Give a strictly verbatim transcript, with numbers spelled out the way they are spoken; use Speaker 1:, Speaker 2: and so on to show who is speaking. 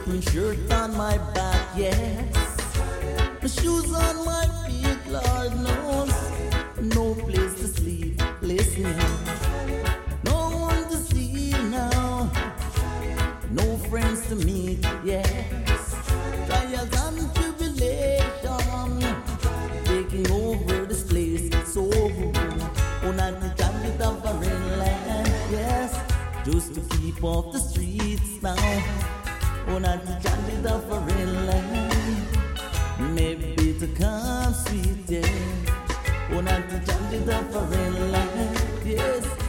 Speaker 1: My shirt on my back, yes. My shoes on my feet, Lord knows. No place to sleep, listen. No one to see now. No friends to meet, yes. Trials and tribulation taking over this place, so on at the jacket of a land, yes. Just to keep off the streets now. On at the jacket of a land, maybe to come sweet, yeah. On at the jacket of a land, yes.